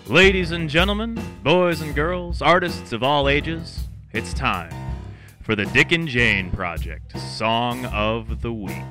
Ladies and gentlemen, boys and girls, artists of all ages, it's time for the Dick and Jane Project Song of the Week.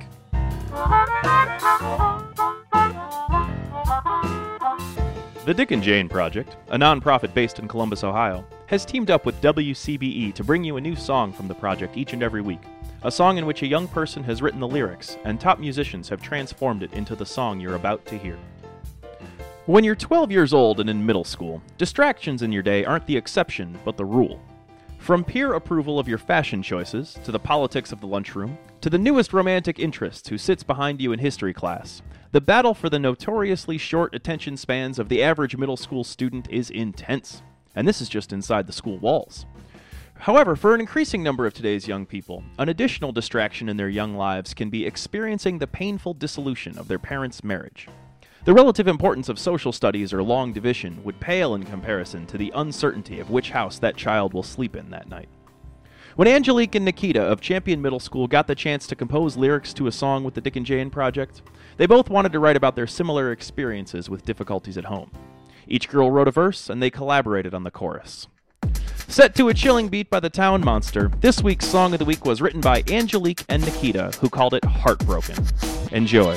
The Dick and Jane Project, a nonprofit based in Columbus, Ohio, has teamed up with WCBE to bring you a new song from the project each and every week. A song in which a young person has written the lyrics, and top musicians have transformed it into the song you're about to hear. When you're 12 years old and in middle school, distractions in your day aren't the exception, but the rule. From peer approval of your fashion choices, to the politics of the lunchroom, to the newest romantic interest who sits behind you in history class, the battle for the notoriously short attention spans of the average middle school student is intense. And this is just inside the school walls. However, for an increasing number of today's young people, an additional distraction in their young lives can be experiencing the painful dissolution of their parents' marriage. The relative importance of social studies or long division would pale in comparison to the uncertainty of which house that child will sleep in that night. When Angelique and Nikita of Champion Middle School got the chance to compose lyrics to a song with the Dick and Jane Project, they both wanted to write about their similar experiences with difficulties at home. Each girl wrote a verse, and they collaborated on the chorus. Set to a chilling beat by the Town Monster, this week's Song of the Week was written by Angelique and Nikita, who called it Heartbroken. Enjoy.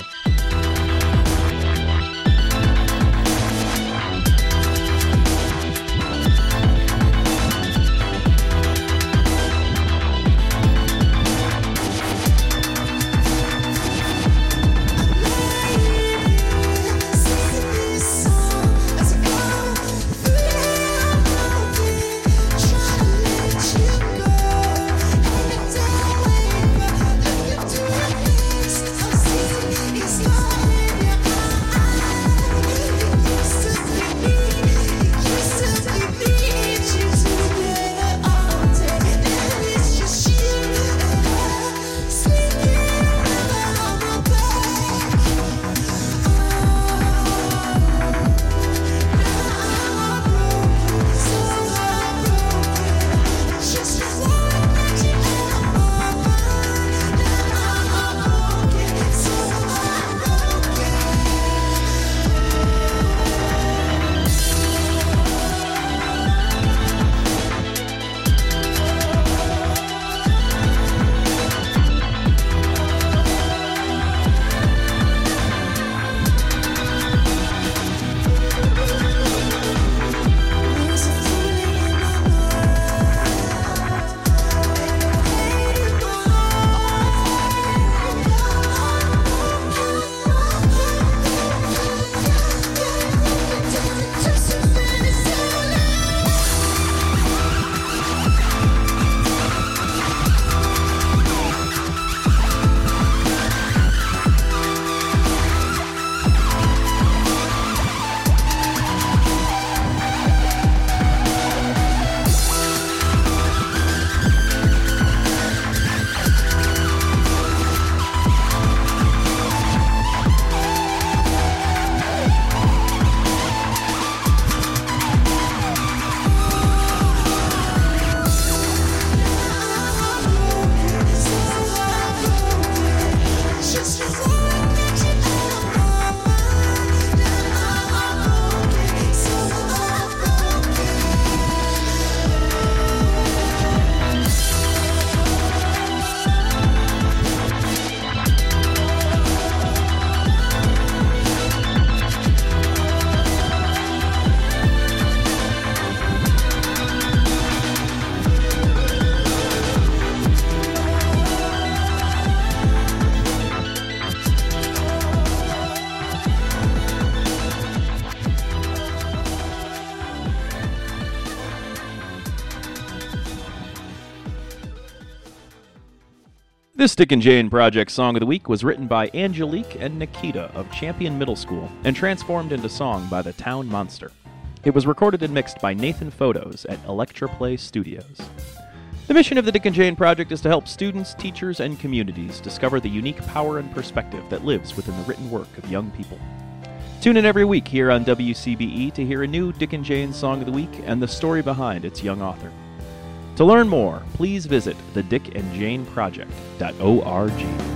This Dick and Jane Project Song of the Week was written by Angelique and Nikita of Champion Middle School and transformed into song by the Town Monster. It was recorded and mixed by Nathan Photos at Electroplay Studios. The mission of the Dick and Jane Project is to help students, teachers, and communities discover the unique power and perspective that lives within the written work of young people. Tune in every week here on WCBE to hear a new Dick and Jane Song of the Week and the story behind its young author. To learn more, please visit thedickandjaneproject.org.